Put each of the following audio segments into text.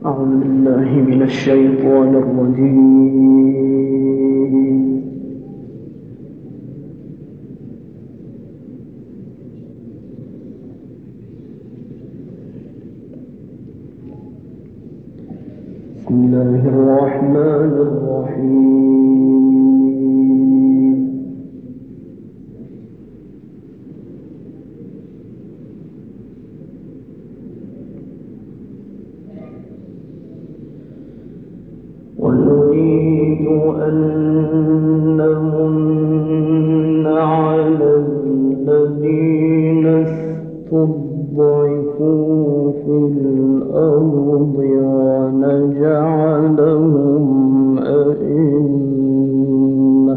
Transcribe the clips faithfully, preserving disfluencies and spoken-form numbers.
أعوذ بالله من الشيطان الرجيم. بسم الله الرحمن الرحيم. ونريد أن نمن على الذين استضعفوا في الأرض ونجعلهم أئمة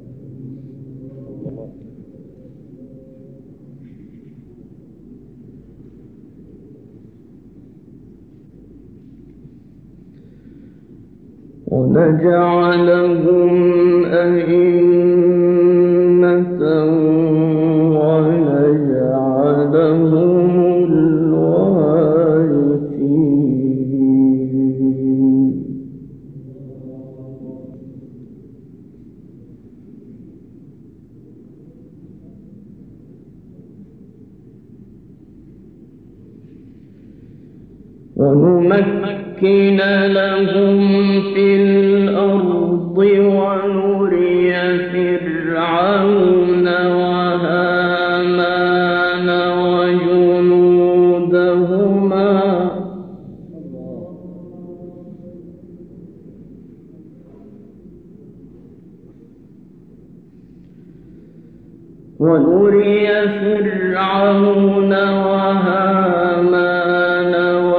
ونجعلهم أئمة ونجعلهم الوارثين. ونمكن لهم في الأرض ونري فرعون وهامان وجنودهما ونري فرعون وهامان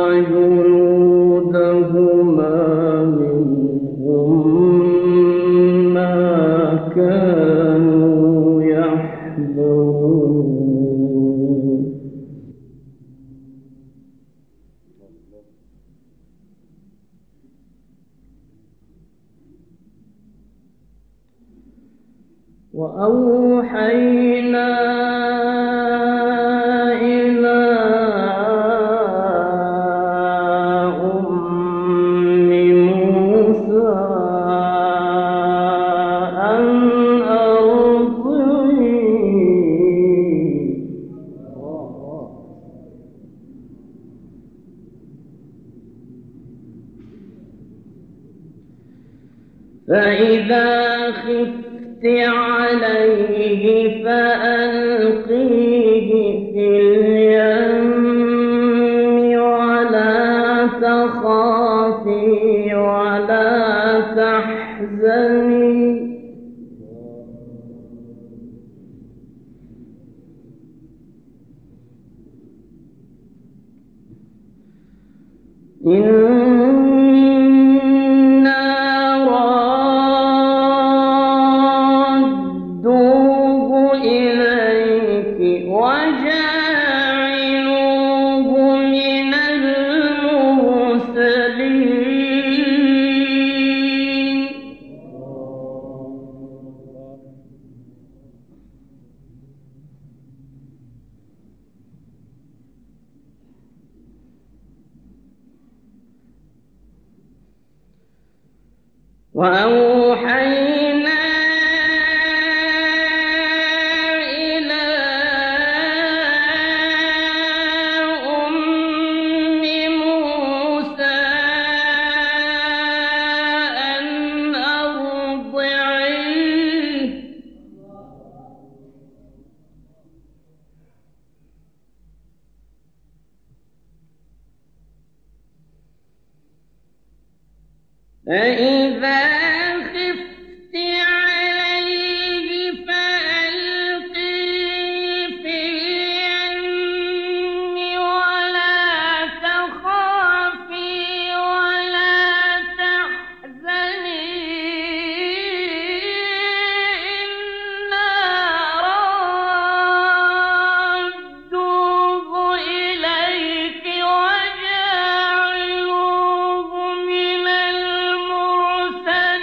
وجنودهما منهم ما كانوا يحذرون. وأوحينا إلى أم موسى أن أرضعيه فإذا خفت عليه فألقيه في اليم ولا تخافي ولا تحزني إنا رادوه إليك وجاعلوه من المرسلين. وأوحينا إلى أم موسى أن أرضعيه فإذا خفت عليه فألقيه في اليم ولا تخافي ولا تحزني إنا رادوه إليك وجاعلوه من المرسلين.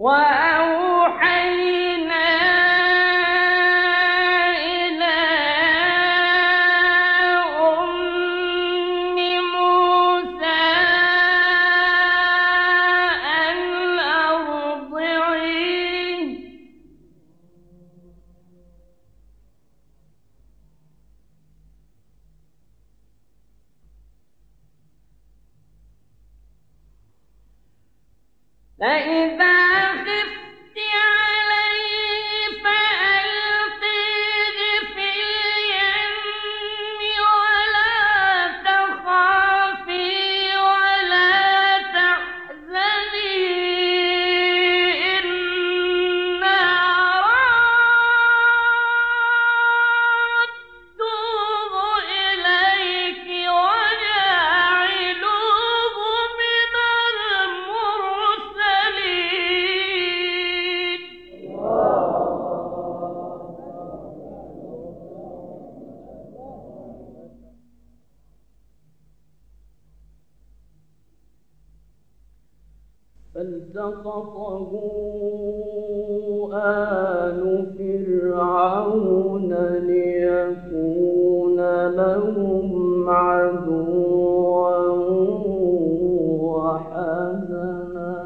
فالتقطه آل فرعون ليكون لهم عدوا وحزنا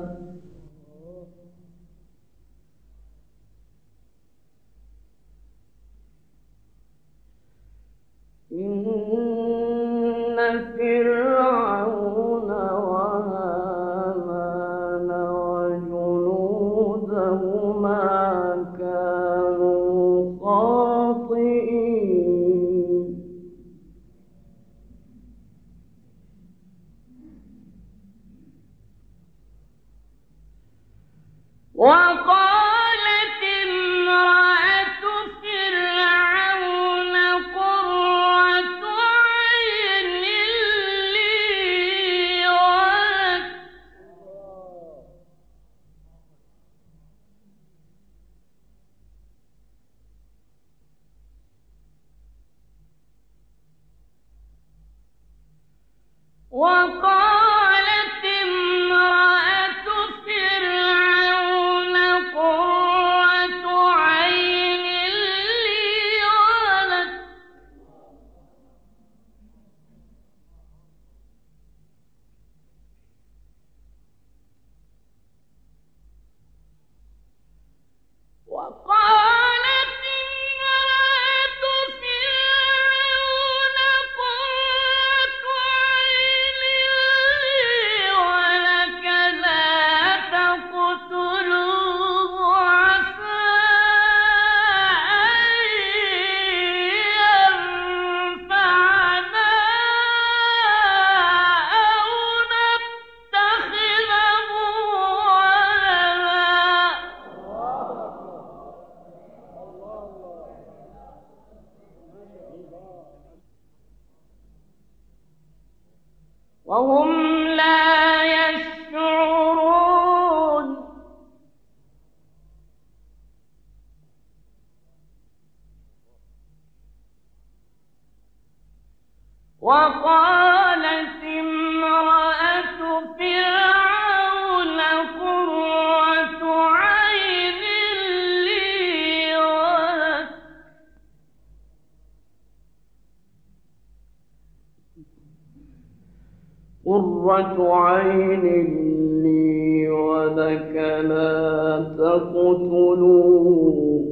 إن فرعون وهامان وجنودهما كانوا خاطئين وقالت امرأة فرعون قرة عين لي ولك وقالت امرأة فرعون قرة عين لي ولك وقالت امرأة فرعون قرة عين لي ولك لا تقتلوه عسى أن ينفعنا أو نتخذه ولدا وهم لا يشعرون وقالت امرأة فرعون قرة عين لي ولك قرة عين لي ولك لا تقتلوه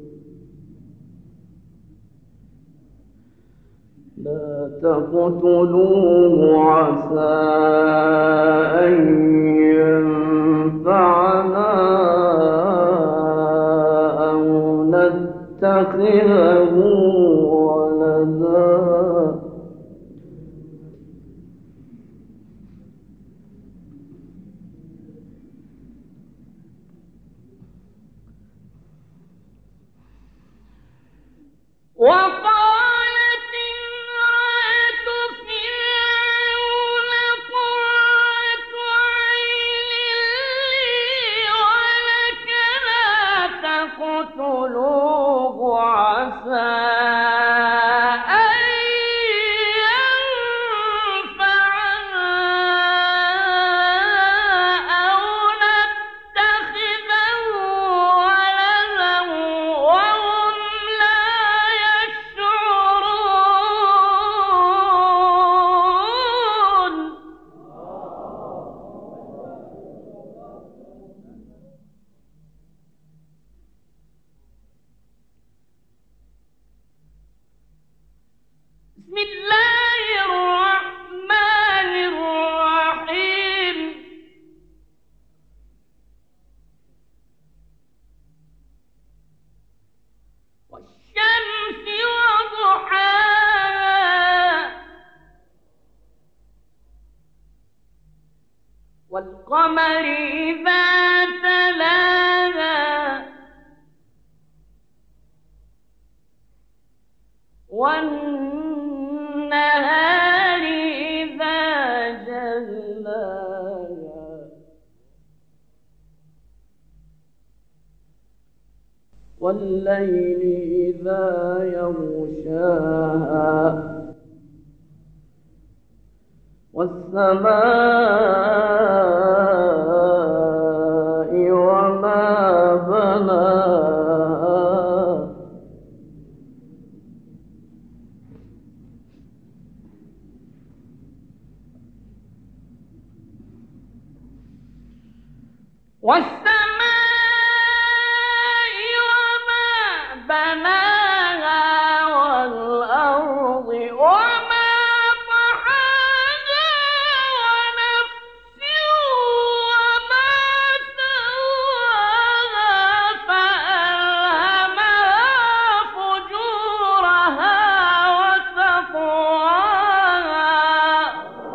لا تقتلوه عسى أن ينفعنا أو نتخذه ولدا وقالت امرأة فرعون قرة عين لي ولك لا تقتلوه عسى أن ينفعنا أو نتخذه والقمر إذا تلاها والنهار إذا جلاها والليل إذا يغشاها والسماء وما بناها والسماء وما بناها والأرض وما طحاها ونفس وما سواها فألهمها فجورها وتقواها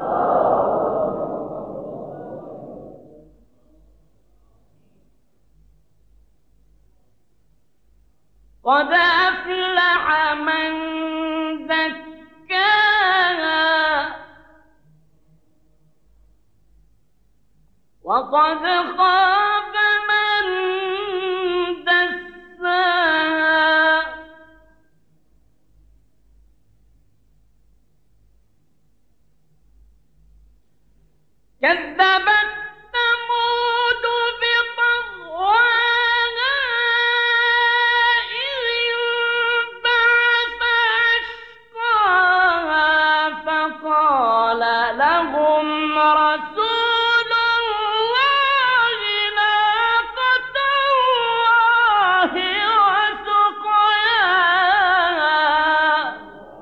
قد أفلح من زكاها وقد خاب من دساها كذبت ثمود بطغواها إذ انبعث أشقاها فقال لهم رسول الله ناقة الله وسقياها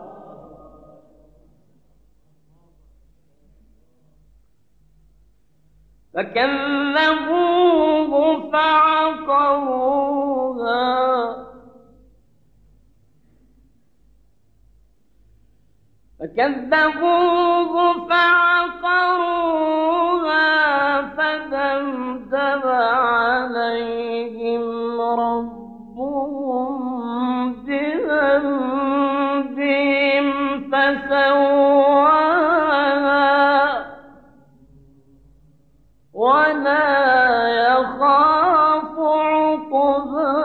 فكذبوه فعقروها فكذبوه فعقروها فدمدم عليهم ربهم بذنبهم فسواها ولا يخاف عقباها